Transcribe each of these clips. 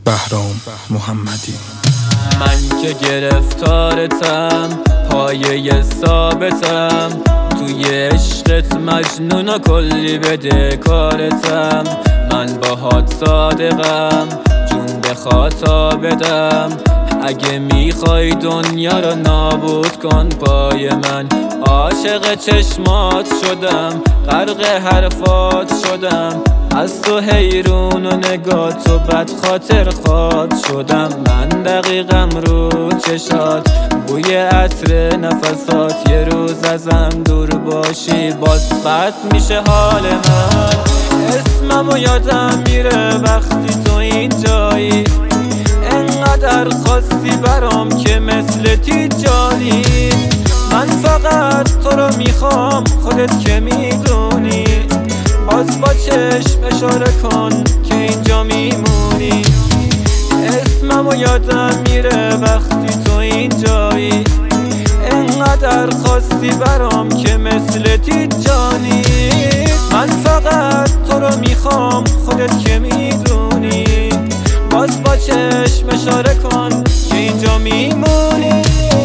بهرام محمدی. من که گرفتارتم، پایه ثابتم، توی عشقت مجنون و کلی بده کارتم. من باهات صادقم، جون به خطا بدم. اگه میخوای دنیا رو نابود کن پای من. عاشق چشمات شدم، غرق حرفات شدم، از تو حیرون و نگات و بد خاطر خواد شدم. من دقیقم رو چشات، بوی عطر نفسات. یه روز ازم دور باشی باز بد میشه حال من. اسممو یادم میره وقتی تو اینجایی، انقدر خاصی برام که مثل تیجانی. من فقط تو رو میخوام، خودت که میدونی. باز با چشم اشاره کن که اینجا میمونی. اسممو یادم میره وقتی تو اینجایی، انقدر خاصی برام که مثل تیجانی. من فقط تو رو میخوام، خودت که میدونی. باز با چشم اشاره کن که اینجا میمونی.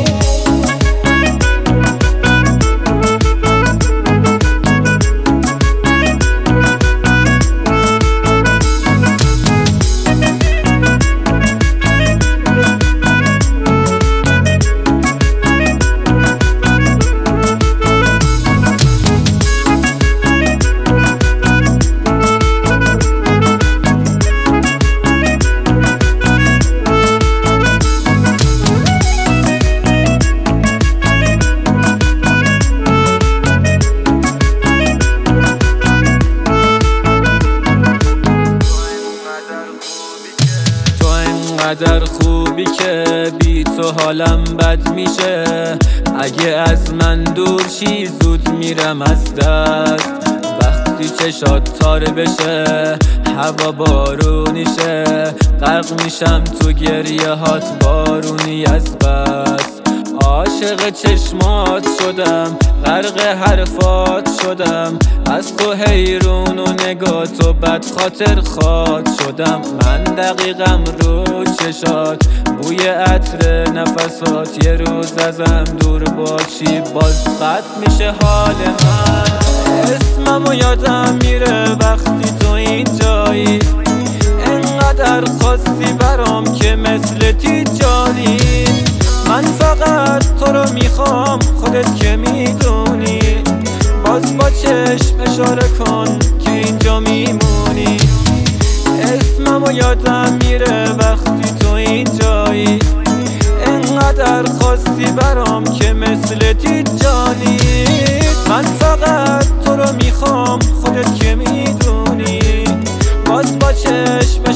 قدر خوبی که بی تو حالم بد میشه. اگه از من دور شی زود میرم از دست. وقتی چشات تاره بشه هوا بارونیشه، غرق میشم تو گریه هات بارونی از بس. عاشق چشمات شدم، غرق حرفات شدم، از تو حیرون و نگات و بد خاطر خواد شدم. من دقیقم رو چشات، بوی عطر نفسات. یه روز ازم دور باشی باز بد میشه حال من. اسممو یادم میره وقتی تو اینجایی، انقدر خاصی برام که مثل تیجانی. من فقط تو رو میخوام، خودت که میدونی. باز با چشم اشاره کن که اینجا میمونی. اسممو یادم میره وقتی تو اینجایی، انقدر خاصی برام که مثل تیجانی. من فقط تو رو میخوام، خودت که میدونی. باز با چشم